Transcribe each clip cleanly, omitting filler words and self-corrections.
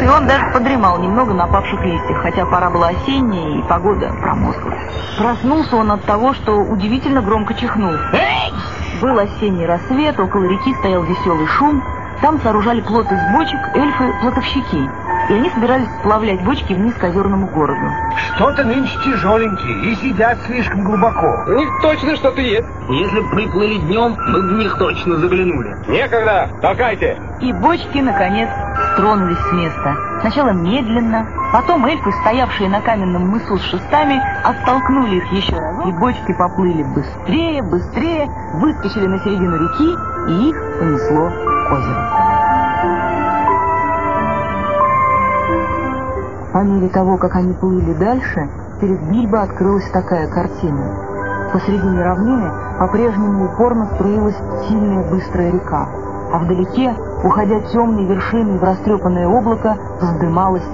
и он даже подремал немного на опавших листьях, хотя пора была осенняя и погода промозглая. Проснулся он от того, что удивительно громко чихнул. Был осенний рассвет, около реки стоял веселый шум. Там сооружали плот из бочек эльфы-плотовщики, и они собирались сплавлять бочки вниз к озерному городу. Что-то нынче тяжеленькие и сидят слишком глубоко. У них точно что-то есть. Если бы приплыли днем, мы бы в них точно заглянули. Некогда, толкайте. И бочки, наконец, тронулись с места. Сначала медленно, потом эльфы, стоявшие на каменном мысу с шестами, оттолкнули их еще раз, и бочки поплыли быстрее, быстрее, выскочили на середину реки, и их понесло к озеру. По мере того, как они плыли дальше, перед Бильбо открылась такая картина. Посредине равнины по-прежнему упорно струилась сильная быстрая река, а вдалеке, уходя темной вершиной в растрепанное облако, вздымалась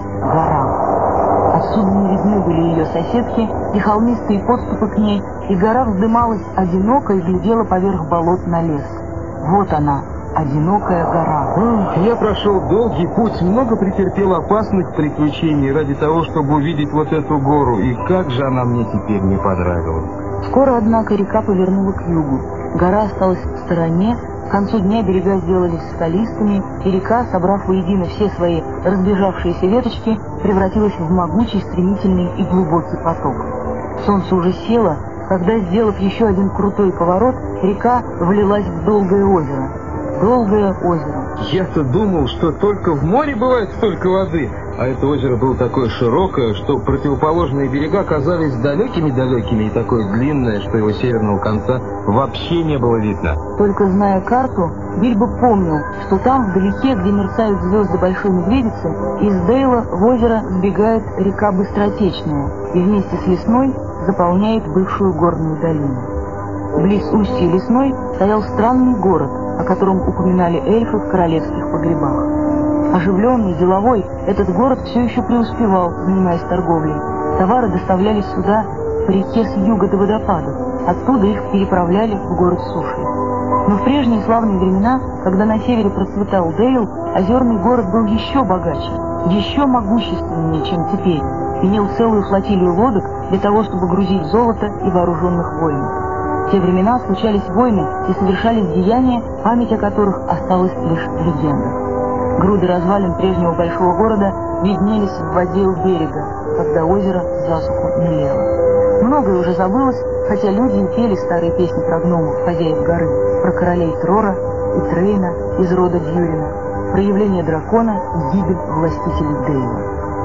гора. Отсюда не видны были ее соседки и холмистые подступы к ней, и гора вздымалась одиноко и глядела поверх болот на лес. Вот она, одинокая гора. Я прошел долгий путь, много претерпел опасных приключений ради того, чтобы увидеть вот эту гору, и как же она мне теперь не понравилась. Скоро, однако, река повернула к югу. Гора осталась в стороне, к концу дня берега сделались скалистыми, и река, собрав воедино все свои разбежавшиеся веточки, превратилась в могучий, стремительный и глубокий поток. Солнце уже село, когда, сделав еще один крутой поворот, река влилась в долгое озеро. Долгое озеро. Я-то думал, что только в море бывает столько воды, а это озеро было такое широкое, что противоположные берега казались далекими-далекими, и такое длинное, что его северного конца вообще не было видно. Только зная карту, Бильбо помнил, что там, вдалеке, где мерцают звезды Большой Медведицы, из Дейла в озеро сбегает река Быстротечная и вместе с Лесной заполняет бывшую горную долину. Близ устья Лесной стоял странный город, о котором упоминали эльфы в королевских погребах. Оживленный, деловой, этот город все еще преуспевал, занимаясь торговлей. Товары доставлялись сюда по реке с юга до водопадов, оттуда их переправляли в город суши. Но в прежние славные времена, когда на севере процветал Дейл, озерный город был еще богаче, еще могущественнее, чем теперь, имел целую флотилию лодок для того, чтобы грузить золото и вооруженных воинов. В те времена случались войны и совершались деяния, память о которых осталась лишь в легендах. Груды развалин прежнего большого города виднелись в воде у берега, когда озеро засуху мелело. Многое уже забылось, хотя люди и пели старые песни про гномов, хозяев горы, про королей Трора и Трейна из рода Дьюрина, про явление дракона и гибель властителей Дейла.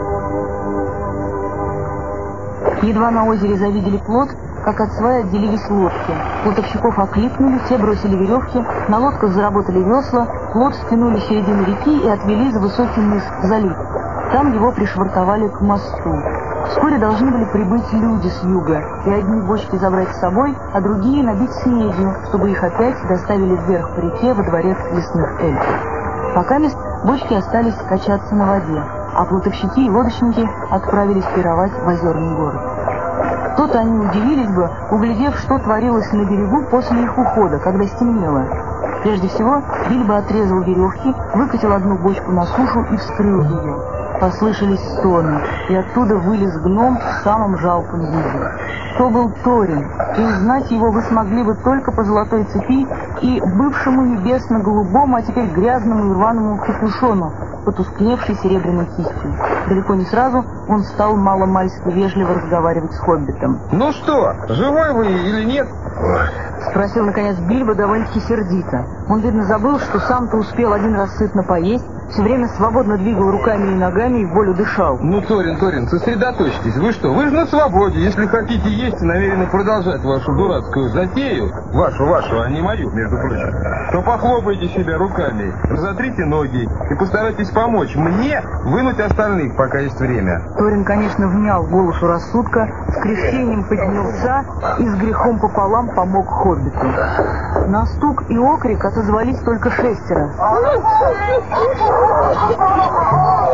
Едва на озере завидели плот, как от свай отделились лодки. Плотовщиков окликнули, те бросили веревки, на лодках заработали весла, плот стянули в середину реки и отвели за высокий мыс в залив. Там его пришвартовали к мосту. Вскоре должны были прибыть люди с юга, и одни бочки забрать с собой, а другие набить снедью, чтобы их опять доставили вверх по реке во дворец лесных эльфов. Покамест бочки остались качаться на воде, а плотовщики и лодочники отправились пировать в озерный город. То-то они удивились бы, углядев, что творилось на берегу после их ухода, когда стемнело. Прежде всего, Бильбо отрезал веревки, выкатил одну бочку на сушу и вскрыл ее. Послышались стоны, и оттуда вылез гном в самом жалком виде. То был Торин, и узнать его вы смогли бы только по золотой цепи и бывшему небесно-голубому, а теперь грязному и рваному капюшону, потускневшей серебряной кистью. Далеко не сразу он стал маломальски вежливо разговаривать с хоббитом. «Ну что, живой вы или нет?» — спросил, наконец, Бильбо довольно-таки сердито. Он, видно, забыл, что сам-то успел один раз сытно поесть, все время свободно двигал руками и ногами и в волю дышал. Ну, Торин, сосредоточьтесь. Вы что, вы же на свободе. Если хотите есть и намерены продолжать вашу дурацкую затею, вашу, а не мою, между прочим, то похлопайте себя руками, разотрите ноги и постарайтесь помочь мне вынуть остальных, пока есть время. Торин, конечно, внял голосу рассудка, с кряхтением поднялся и с грехом пополам помог хоббиту. На стук и окрик отозвались только 6. Их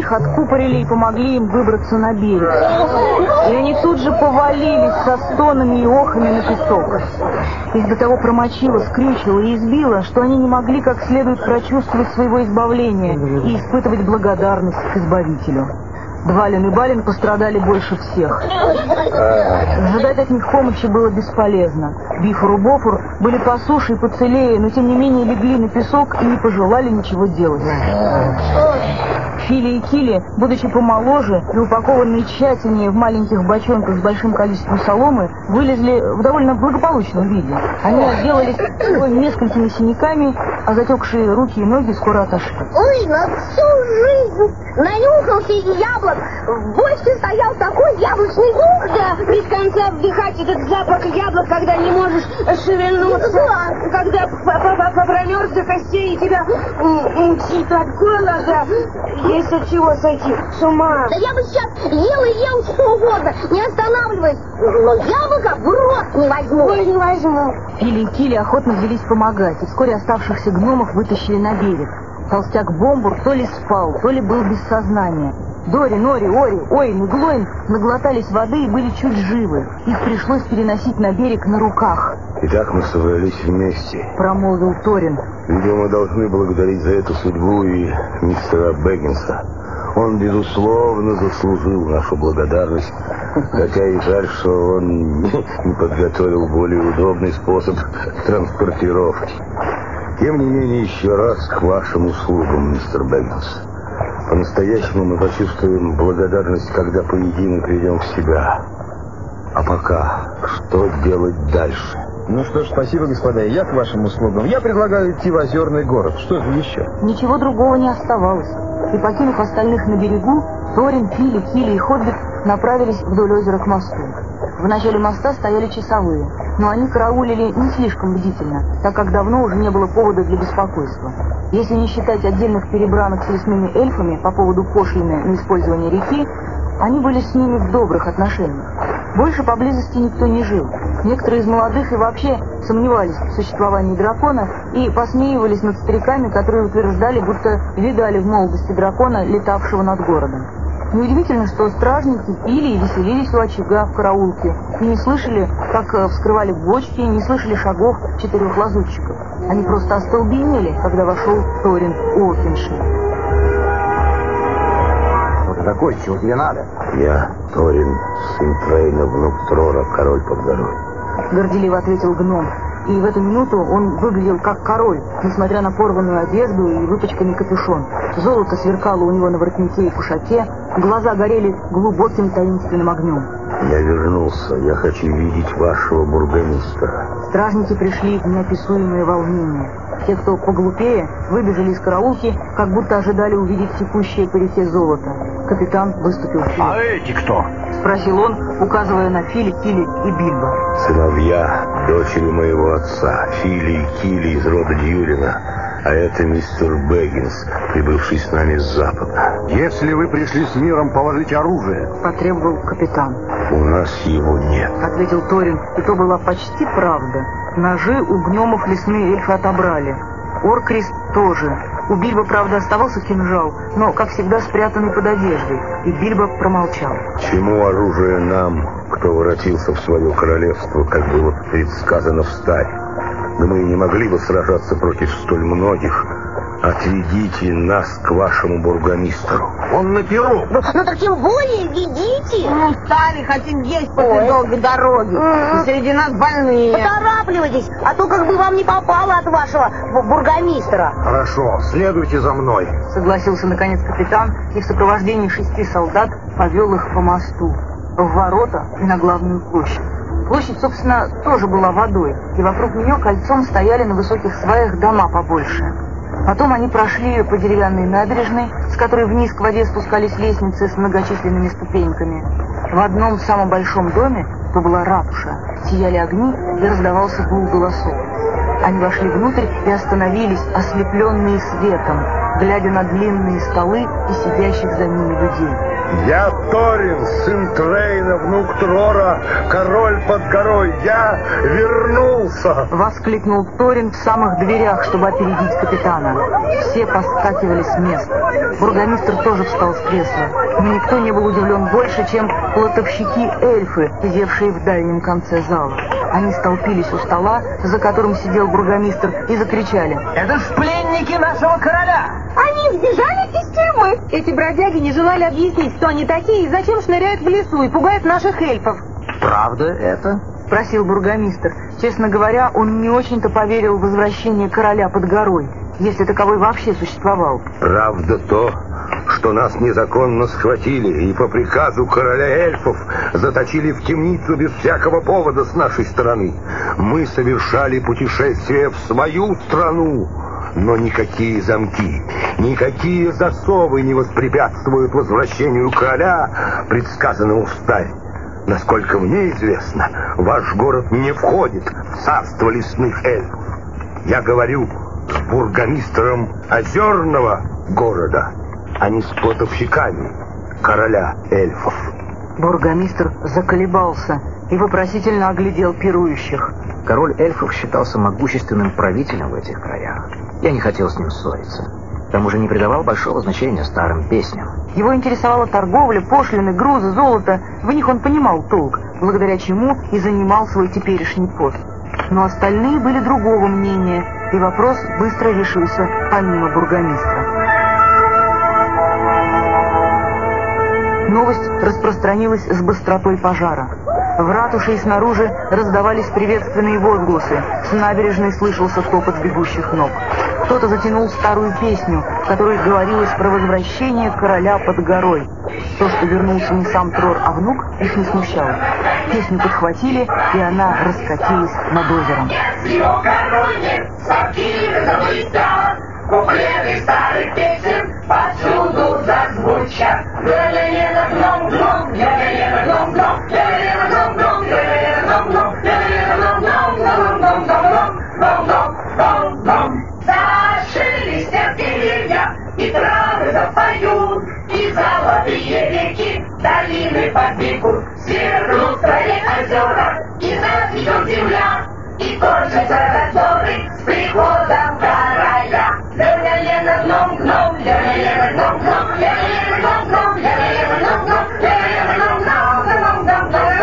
их откупорили и помогли им выбраться на берег. И они тут же повалились со стонами и охами на песок. Их до того промочило, скрючило и избило, что они не могли как следует прочувствовать своего избавления и испытывать благодарность к Избавителю. Двалин и Балин пострадали больше всех. Ожидать от них помощи было бесполезно. Бифур и Бофур были по суше и поцелее, но тем не менее легли на песок и не пожелали ничего делать. Фили и Кили, будучи помоложе и упакованные тщательнее в маленьких бочонках с большим количеством соломы, вылезли в довольно благополучном виде. Они отделались несколькими синяками, а затекшие руки и ноги скоро отошли. Ой, на всю жизнь нанюхался яблок. В бочке стоял такой яблочный дух, да, без конца вдыхать этот запах яблок, когда не можешь шевельнуться, когда промерз до костей и тебя мучит от голода. Есть от чего сойти с ума. Да я бы сейчас ел и ел что угодно, не останавливаясь, но яблоко в рот не возьму. Ой, не возьму. Фили и Кили охотно взялись помогать, и вскоре оставшихся гномов вытащили на берег. Толстяк Бомбур то ли спал, то ли был без сознания. Дори, Нори, Ори, Оин и Глоин наглотались воды и были чуть живы. Их пришлось переносить на берег на руках. Итак, мы собрались вместе, промолвил Торин. Видимо, мы должны благодарить за эту судьбу и мистера Бэггинса. Он, безусловно, заслужил нашу благодарность, хотя и жаль, что он не подготовил более удобный способ транспортировки. Тем не менее, еще раз к вашим услугам, мистер Бэггинс. По-настоящему мы почувствуем благодарность, когда поедим и придем в себя. А пока, что делать дальше? Ну что ж, спасибо, господа, я к вашим услугам. Я предлагаю идти в Озерный город. Что же еще? Ничего другого не оставалось. И, покинув остальных на берегу, Торин, Фили, Кили и Хоббит направились вдоль озера к мосту. В начале моста стояли часовые, но они караулили не слишком бдительно, так как давно уже не было повода для беспокойства. Если не считать отдельных перебранок с лесными эльфами по поводу пошлины на использование реки, они были с ними в добрых отношениях. Больше поблизости никто не жил. Некоторые из молодых и вообще сомневались в существовании дракона и посмеивались над стариками, которые утверждали, будто видали в молодости дракона, летавшего над городом. Неудивительно, что стражники пили и веселились у очага в караулке, и не слышали, как вскрывали бочки, не слышали шагов 4 лазутчиков. Они просто остолбенели, когда вошел Торин Уокеншир. Кто ты такой? Чего тебе надо? Я, Торин, сын Трейна, внук Трора, король под горой. Горделиво ответил гном. И в эту минуту он выглядел как король, несмотря на порванную одежду и выпачканный капюшон. Золото сверкало у него на воротнике и кушаке, глаза горели глубоким таинственным огнем. Я вернулся, я хочу видеть вашего бургомистра. Стражники пришли в неописуемое волнение. Те, кто поглупее, выбежали из караулки, как будто ожидали увидеть текущее по реке золото. Капитан выступил вперед. А эти кто? Спросил он, указывая на Фили, Кили и Бильбо. Сыновья, дочери моего отца, Фили и Кили из рода Дьюрина. А это мистер Бэггинс, прибывший с нами с запада. Если вы пришли с миром, положите оружие. Потребовал капитан. У нас его нет. Ответил Торин, и то была почти правда. Ножи у гномов лесные эльфы отобрали. Оркрис тоже. У Бильбо, правда, оставался кинжал, но, как всегда, спрятанный под одеждой, и Бильбо промолчал. Чему оружие нам, кто воротился в свое королевство, как было предсказано в старе? Да мы и не могли бы сражаться против столь многих. Отведите нас к вашему бургомистру. Он на перу. Ну так тем более ведите. Мы устали, хотим есть после долгой дороги. И среди нас больные. Поторапливайтесь, а то как бы вам не попало от вашего бургомистра. Хорошо, следуйте за мной. Согласился наконец капитан и в сопровождении 6 солдат повел их по мосту, в ворота и на главную площадь. Площадь, собственно, тоже была водой, и вокруг нее кольцом стояли на высоких сваях дома побольше. Потом они прошли по деревянной набережной, с которой вниз к воде спускались лестницы с многочисленными ступеньками. В одном самом большом доме, то была ратуша, сияли огни и раздавался гул голосов. Они вошли внутрь и остановились, ослепленные светом, глядя на длинные столы и сидящих за ними людей. Я Торин, сын Трейна, внук Трора, король под горой. Я вернулся! Воскликнул Торин в самых дверях, чтобы опередить капитана. Все поскакивали с мест. Бургомистр тоже встал с кресла. Но никто не был удивлен больше, чем плотовщики-эльфы, сидевшие в дальнем конце зала. Они столпились у стола, за которым сидел бургомистр, и закричали: Это ж пленники нашего короля! Они сбежали из тюрьмы. Эти бродяги не желали объяснить, кто они такие и зачем шныряют в лесу и пугают наших эльфов. Правда это? Спросил бургомистр. Честно говоря, он не очень-то поверил в возвращение короля под горой, если таковой вообще существовал. Правда то, что нас незаконно схватили и по приказу короля эльфов заточили в темницу без всякого повода с нашей стороны. Мы совершали путешествие в свою страну, но никакие замки, никакие засовы не воспрепятствуют возвращению короля, предсказанному встарь. Насколько мне известно, ваш город не входит в царство лесных эльфов. Я говорю с бургомистром озерного города, а не с плотовщиками короля эльфов. Бургомистр заколебался и вопросительно оглядел пирующих. Король эльфов считался могущественным правителем в этих краях. Я не хотел с ним ссориться. К тому же не придавал большого значения старым песням. Его интересовала торговля, пошлины, грузы, золото. В них он понимал толк, благодаря чему и занимал свой теперешний пост. Но остальные были другого мнения, и вопрос быстро решился помимо бургомистра. Новость распространилась с быстротой пожара. В ратуше и снаружи раздавались приветственные возгласы. С набережной слышался топот бегущих ног. Кто-то затянул старую песню, в которой говорилось про возвращение короля под горой. То, что вернулся не сам Трор, а внук, их не смущало. Песню подхватили, и она раскатилась над озером. Куплеты старых песен повсюду зазвучат. Ля-ля-ля, гном-гном, ля-ля-ля, гном-гном, ля-ля-ля, гном-гном, ля-ля-ля, гном-гном, ля-ля-ля, гном-гном. Зашелестят деревья, и травы запоют, и золотые реки, долины побегут. Свернут свои озера, и зацветет земля, и кончатся раздоры с приходом короля. Ля-ля-ля, гном-гном, ля-ля-ля, гном-гном, ля-ля-ля, гном-гном, ля-ля-ля, гном-гном, ля-ля-ля,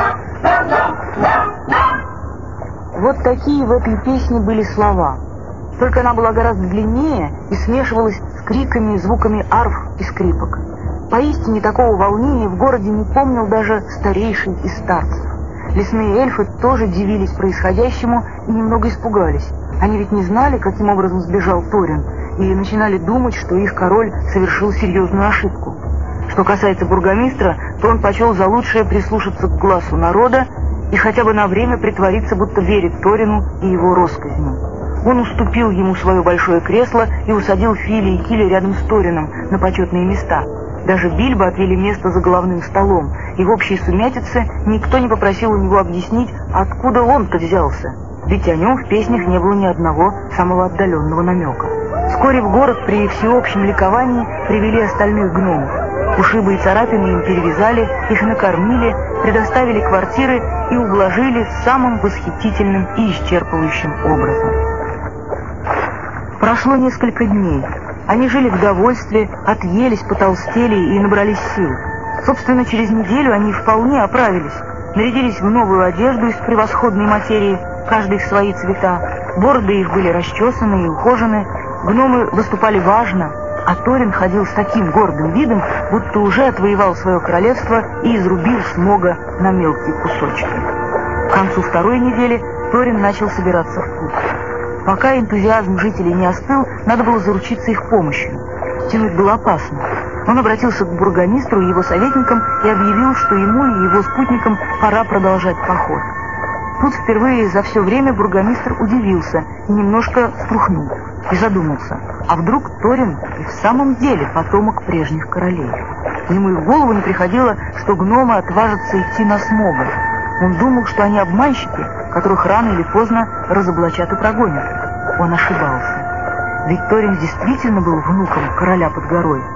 гном-гном. Вот такие в этой песне были слова. Только она была гораздо длиннее и смешивалась с криками и звуками арф и скрипок. Поистине такого волнения в городе не помнил даже старейший из старцев. Лесные эльфы тоже дивились происходящему и немного испугались. Они ведь не знали, каким образом сбежал Торин, и начинали думать, что их король совершил серьезную ошибку. Что касается бургомистра, то он почел за лучшее прислушаться к глазу народа и хотя бы на время притвориться, будто верит Торину и его россказням. Он уступил ему свое большое кресло и усадил Фили и Кили рядом с Торином на почетные места. Даже Бильбо отвели место за головным столом, и в общей сумятице никто не попросил у него объяснить, откуда он-то взялся, ведь о нем в песнях не было ни одного самого отдаленного намека. Вскоре в город при всеобщем ликовании привели остальных гномов. Ушибы и царапины им перевязали, их накормили, предоставили квартиры и ублажили самым восхитительным и исчерпывающим образом. Прошло несколько дней. Они жили в довольстве, отъелись, потолстели и набрались сил. Собственно, через неделю они вполне оправились. Нарядились в новую одежду из превосходной материи, каждый в свои цвета. Бороды их были расчесаны и ухожены. Гномы выступали важно, а Торин ходил с таким гордым видом, будто уже отвоевал свое королевство и изрубил Смога на мелкие кусочки. К концу второй недели Торин начал собираться в путь. Пока энтузиазм жителей не остыл, надо было заручиться их помощью. Тянуть было опасно. Он обратился к бургомистру и его советникам и объявил, что ему и его спутникам пора продолжать поход. Тут впервые за все время бургомистр удивился и немножко струхнул и задумался, а вдруг Торин и в самом деле потомок прежних королей. Ему и в голову не приходило, что гномы отважатся идти на Смога. Он думал, что они обманщики, которых рано или поздно разоблачат и прогонят. Он ошибался. Ведь Торин действительно был внуком короля под горой.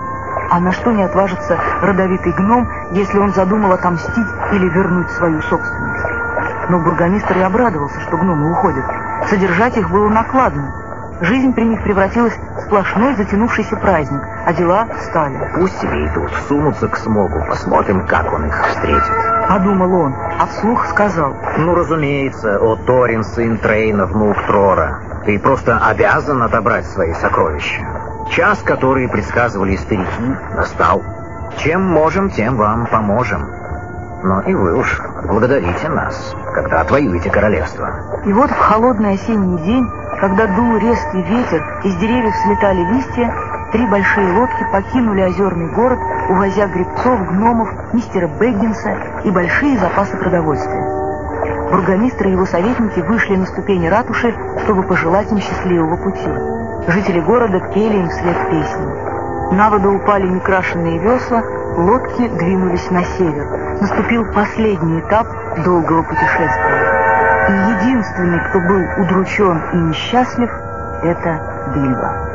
А на что не отважится родовитый гном, если он задумал отомстить или вернуть свою собственность? Но бургомистр и обрадовался, что гномы уходят. Содержать их было накладно. Жизнь при них превратилась в сплошной затянувшийся праздник, а дела встали. Пусть себе идут, сунутся к Смогу, посмотрим, как он их встретит. Подумал он, а вслух сказал: Ну, разумеется, о Торин, сын Трейна, внук Трора, ты просто обязан отобрать свои сокровища. Час, который предсказывали старики, настал. Чем можем, тем вам поможем. Но и вы уж благодарите нас, когда отвоюете королевство. И вот в холодный осенний день, когда дул резкий ветер, из деревьев слетали листья, 3 большие лодки покинули озерный город, увозя гребцов, гномов, мистера Бэггинса и большие запасы продовольствия. Бургомистр и его советники вышли на ступени ратуши, чтобы пожелать им счастливого пути. Жители города пели им вслед песни. На воду упали некрашенные весла, лодки двинулись на север. Наступил последний этап долгого путешествия. И единственный, кто был удручен и несчастлив, это Бильбо.